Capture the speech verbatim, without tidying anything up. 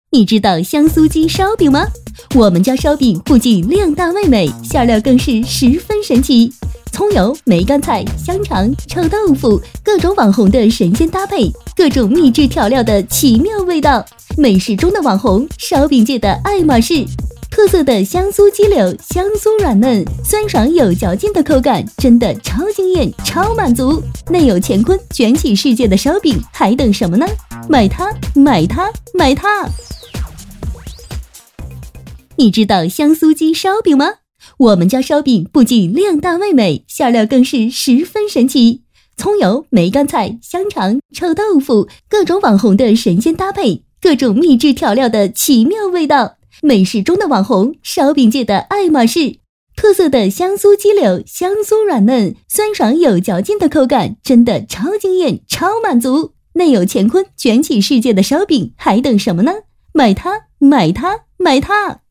你知道香酥鸡烧饼吗？我们家烧饼不仅量大味美，馅料更是十分神奇。葱油、梅干菜、香肠、臭豆腐，各种网红的神仙搭配，各种秘制调料的奇妙味道，美食中的网红，烧饼界的爱马仕。特色的香酥鸡柳，香酥软嫩，酸爽有嚼劲的口感，真的超惊艳，超满足。内有乾坤，卷起世界的烧饼，还等什么呢？买它，买它，买它！你知道香酥鸡烧饼吗？我们家烧饼不仅量大味美，馅料更是十分神奇。葱油、梅干菜、香肠、臭豆腐，各种网红的神仙搭配，各种秘制调料的奇妙味道，美食中的网红，烧饼界的爱马仕。特色的香酥鸡柳，香酥软嫩，酸爽有嚼劲的口感，真的超惊艳，超满足。内有乾坤，卷起世界的烧饼，还等什么呢？买它，买它，买它！